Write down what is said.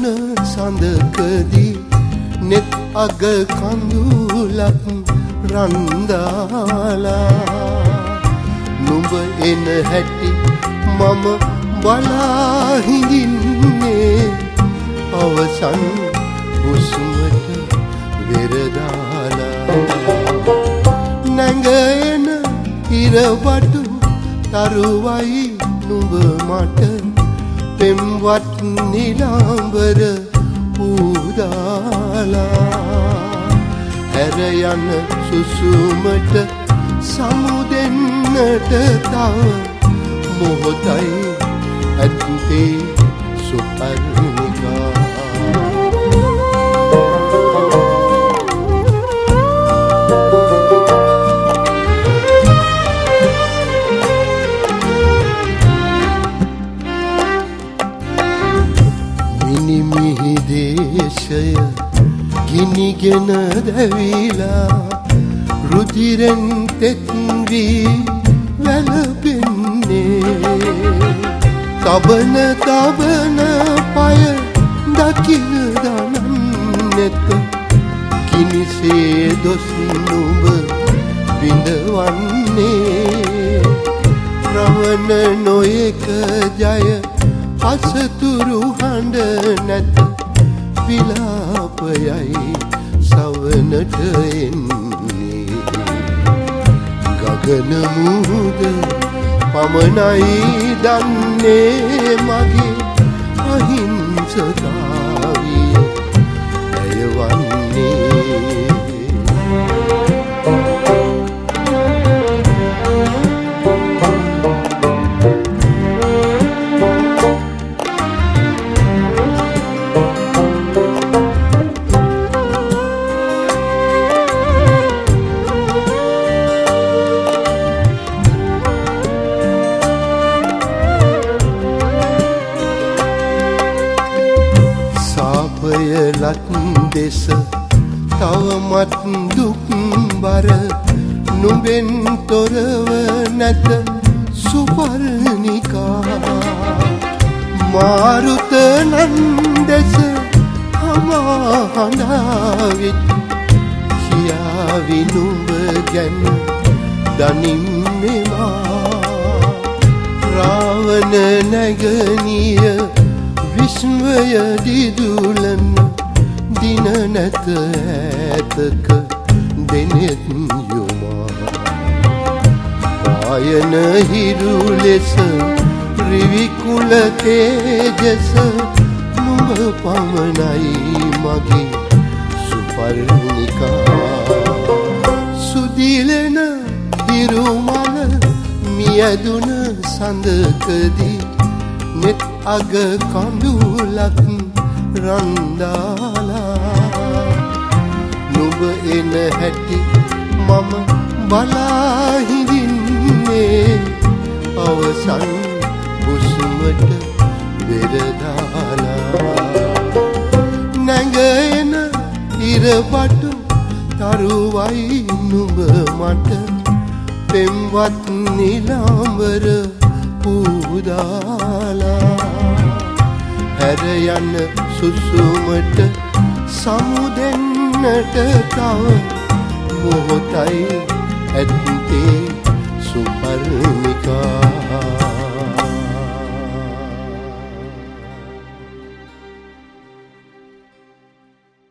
සඳකදී නෙත් අග කඳුලක් රන්දාලා නුඹ එන හැටි මම බලා හිඳින්නේ අවසන් හුස්මට වෙරදාලා නැඟෙන ඉරවටු තරුවයි නුඹ මට පෙම්වත් නිලාඹර පූදාලා හැර යන සුසුමට සමුදෙන්නට තව මොහොතයි ඇත්තේ සුපර්ණිකා මිනිමිහි දේශය ගිනිගෙන දැවිලා රුධිරෙන් තෙත් වී වැළපෙන්නේ තබන පය දකින දනන්නේත කිනිසේ දොස් නුඹ විඳවන්නේ රවණ නොයක ජය අසතුරු හඬ නැත විලාපයයි සවනට එන්නේ ගගන මුහුද පමණයි දන්නේ මගේ අහිංසතාවිය ඇය වන්නේ ලත් දෙස තවමත් දුක් බර නුඹෙන් තොරව නැත සුපර්ණිකා මාරුත නන්දෙස හමාහඬාවිත් කියාවි නුඹ ගැන දනින්නෙමා රාවණ නැගනිය විශ්වය දිදුලන දින නැත ඇතක දෙනෙත් යොමා පායන හිරු ලෙස රිවිකුල තේජස නුඹ පමණයි මගේ සුපර්ණිකා සුදිලෙන හිරුමල මියදුන සඳකදී නෙත් අග කඳුලක් රන්දාලා නුඹ එන හැටි මම බලා හිඳින්නේ අවසන් හුස්මට වෙරදාලා නැඟෙන ඉරවටු තරුවයි නුඹ මට පෙම්වත් නිලාඹර පූදාලා හැර යන සුසුමට සමුදෙන්නට තව මොහොතයි ඇත්තේ සුපර්ණිකා